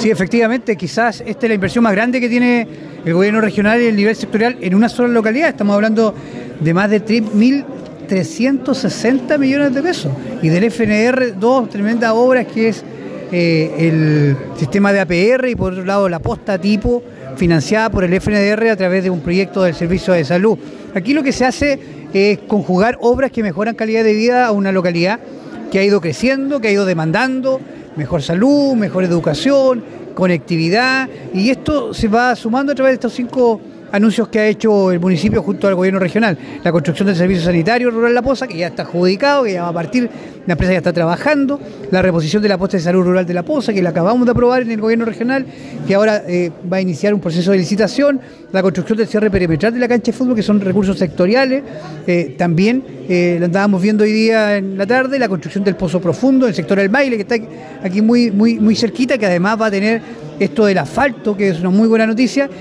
Sí, efectivamente, quizás esta es la inversión más grande que tiene el gobierno regional y el nivel sectorial en una sola localidad. Estamos hablando de más de 1.360 millones de pesos. Y del FNR, dos tremendas obras que es el sistema de APR y por otro lado la posta tipo financiada por el FNR a través de un proyecto del Servicio de Salud. Aquí lo que se hace es conjugar obras que mejoran calidad de vida a una localidad que ha ido creciendo, que ha ido demandando mejor salud, mejor educación, conectividad, y esto se va sumando a través de estos 5 anuncios que ha hecho el municipio junto al gobierno regional. La construcción del servicio sanitario rural La Poza, que ya está adjudicado, que ya va a partir, la empresa ya está trabajando, la reposición de la posta de salud rural de La Poza, que la acabamos de aprobar en el gobierno regional, que ahora va a iniciar un proceso de licitación, la construcción del cierre perimetral de la cancha de fútbol, que son recursos sectoriales, también lo andábamos viendo hoy día en la tarde, la construcción del pozo profundo, el sector del Maile, que está aquí muy cerquita, que además va a tener esto del asfalto, que es una muy buena noticia.